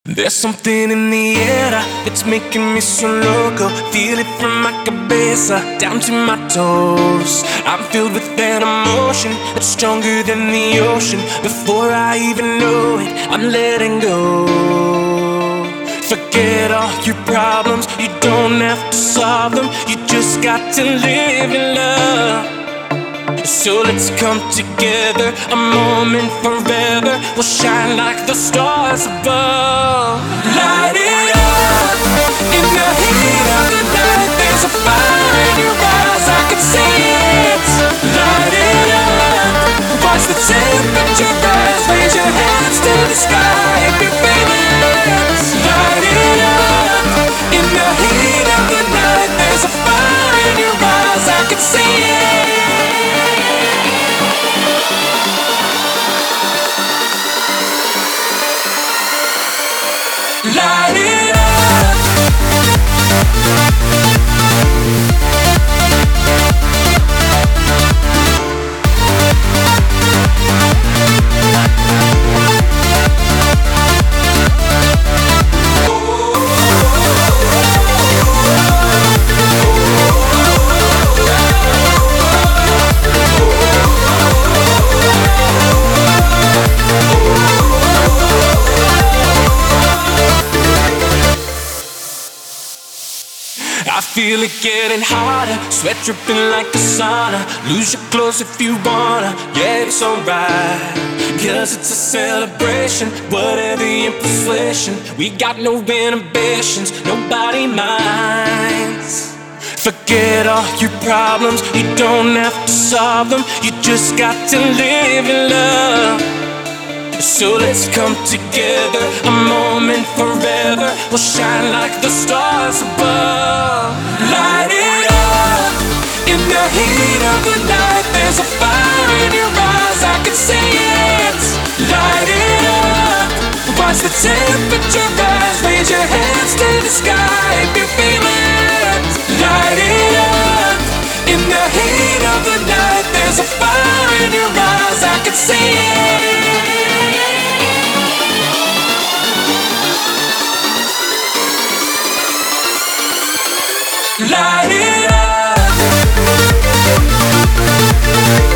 There's something in the air that's making me so loco. Feel it from my cabeza down to my toes. I'm filled with an emotion that's stronger than the ocean. Before I even know it, I'm letting go. Forget all your problems, you don't have to solve them. You just got to live in love. So let's come together, a moment forever. We'll shine like the stars above. Light it up, in the heat of the night. There's a fire in your eyes, I can see it. Light it up, watch the temperature rise. Raise your hands to the sky if you feel it. Light it up, in the heat of the night. There's a fire in your eyes, I can see it. Light it up. I feel it getting hotter, sweat dripping like a sauna. Lose your clothes if you wanna, yeah, it's alright. Cause it's a celebration, whatever your persuasion. We got no inhibitions, nobody minds. Forget all your problems, you don't have to solve them. You just got to live in love. So let's come together, a moment forever. We'll shine like the stars above. Light it up, in the heat of the night. There's a fire in your eyes, I can see it. Light it up, watch the temperature rise. Raise your hands to the sky if you feel it. Light it up, in the heat of the night. There's a fire in your eyes, I can see it. Light it up.